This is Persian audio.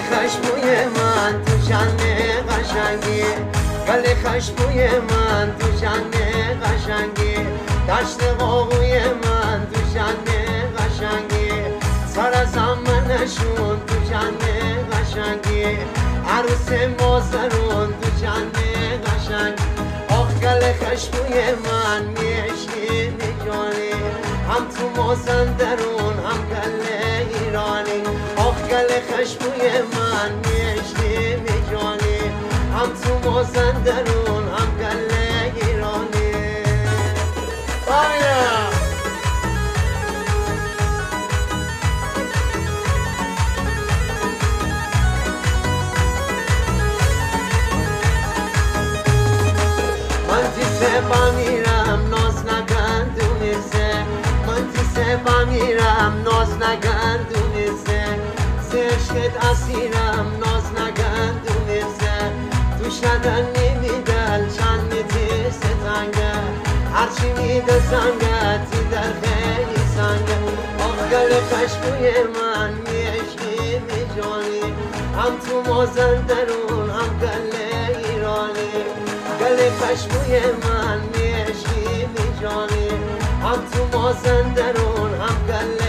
خشموی من تو جنه قشنگی، گل خشموی من تو جنه قشنگی، دشت قاقوی من تو جنه قشنگی، سر از نشون تو جنه قشنگی، عروس مازرون تو جنه قشنگ. آخ گل خشموی من میشی میجانی، هم تو مازندرون هم گل ایرانی. آخ گل خشموی من میشی میجانی، هم تو مازندرون هم گل ایرانی. من تی سپا میرم ناز نگندو میزه، من تی سپا میرم ناز نگندو میزه، عشقت اسیرم ناز نگندو میزه، تو شدن نمیدل چند میتی ستنگه، هرچی میده زنگه تی در خیلی سنگه. آخ گل خشموی من میشی میجانی، هم تو مازندرون هم گل ایرانی. گل خشموی من میشی میجانی، هم تو مازندرون هم گل